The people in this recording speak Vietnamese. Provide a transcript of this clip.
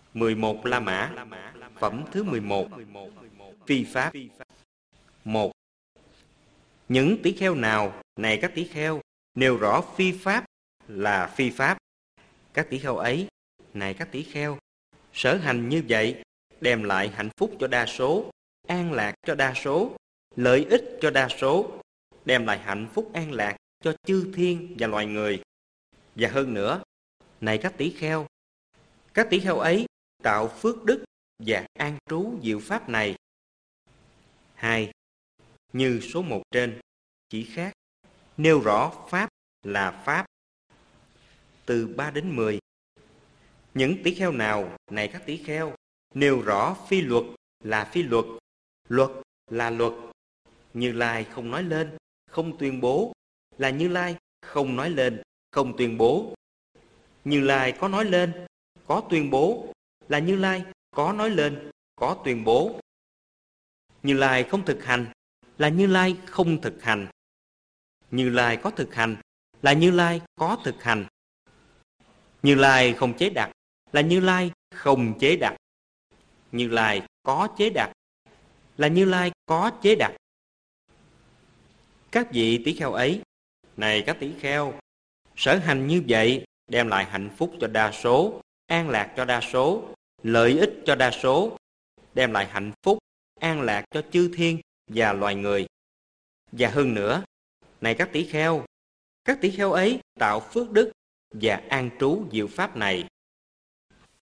11 La Mã. Phẩm thứ 11. Phi pháp. 1. Những tỷ kheo nào, này các tỷ kheo, nêu rõ phi pháp là phi pháp, các tỷ kheo ấy, này các tỷ kheo, sở hành như vậy đem lại hạnh phúc cho đa số, an lạc cho đa số, lợi ích cho đa số, đem lại hạnh phúc an lạc cho chư thiên và loài người. Và hơn nữa, này các tỷ kheo ấy tạo phước đức và an trú diệu pháp này. 2. Như số 1 trên, chỉ khác, nêu rõ pháp là pháp. Từ 3 đến 10. Những tỷ kheo nào, này các tỷ kheo, nêu rõ phi luật là phi luật, luật là luật. Như Lai không nói lên, không tuyên bố, là Như Lai không nói lên, không tuyên bố. Như Lai có nói lên, có tuyên bố, là Như Lai có nói lên, có tuyên bố. Như Lai không thực hành, là Như Lai không thực hành. Như Lai có thực hành, là Như Lai có thực hành. Như Lai không chế đặt, là Như Lai không chế đặt. Như Lai có chế đặt, là Như Lai có chế đặt. Các vị tỷ kheo ấy, này các tỷ kheo, sở hành như vậy đem lại hạnh phúc cho đa số, an lạc cho đa số, lợi ích cho đa số, đem lại hạnh phúc, an lạc cho chư thiên và loài người. Và hơn nữa, này các tỷ kheo ấy tạo phước đức và an trú diệu pháp này.